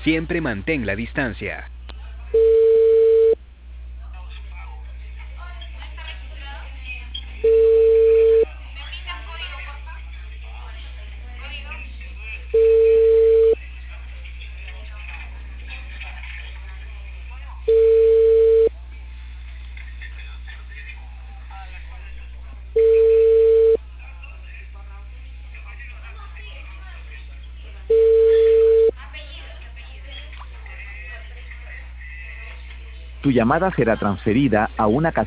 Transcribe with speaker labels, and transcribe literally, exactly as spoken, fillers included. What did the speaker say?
Speaker 1: Siempre mantén la distancia.
Speaker 2: Tu llamada será transferida a una